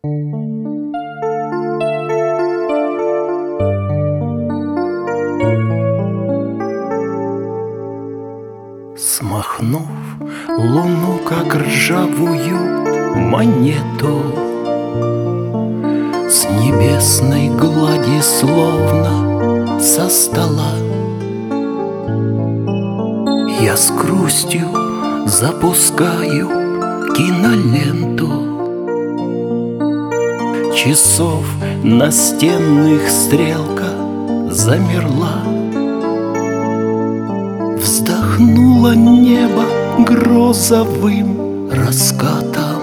Смахнув луну, как ржавую монету, с небесной глади словно со стола, я с грустью запускаю киноленту часов настенных стрелка замерла. Вздохнуло небо грозовым раскатом,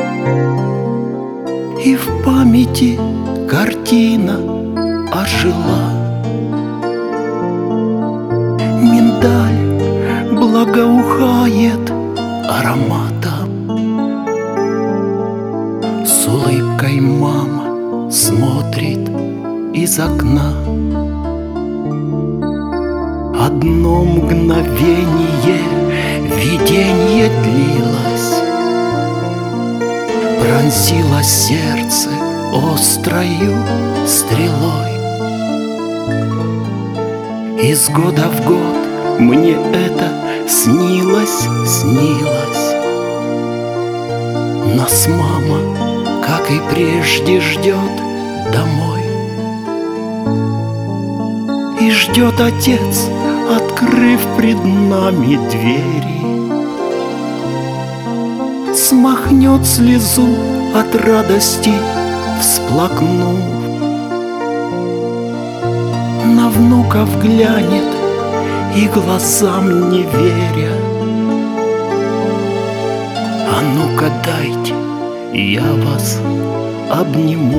и в памяти картина ожила. Миндаль благоухает ароматом, с улыбкой мама смотрит из окна. Одно мгновение видение длилось, пронзило сердце острою стрелой. Из года в год мне это снилось. Нас мама, как и прежде, ждет домой. И ждет отец, открыв пред нами двери. Смахнет слезу от радости, всплакнув. На внуков глянет и глазам не веря. А ну-ка дайте, я вас обниму.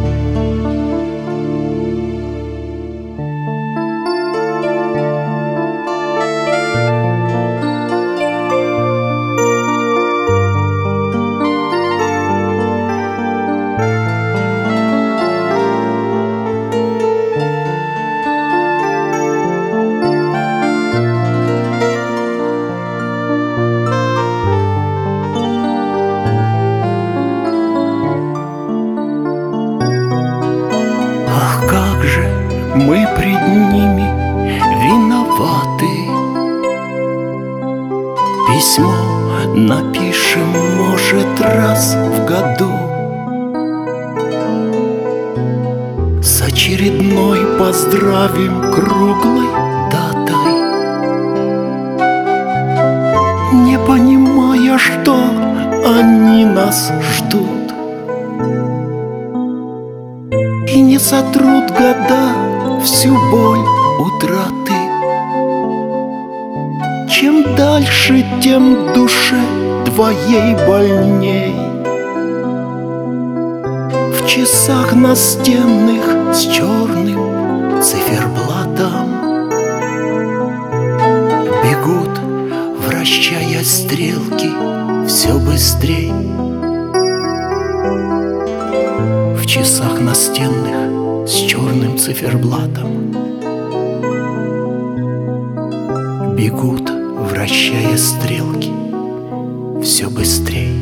Мы пред ними виноваты. Письмо напишем, может, раз в году, с очередной поздравим круглой датой, не понимая, что они нас ждут. И не сотрут года всю боль утраты. Чем дальше, тем душе твоей больней. В часах настенных с черным циферблатом бегут, вращая стрелки, все быстрей. В часах настенных с черным циферблатом бегут, вращая стрелки, все быстрей.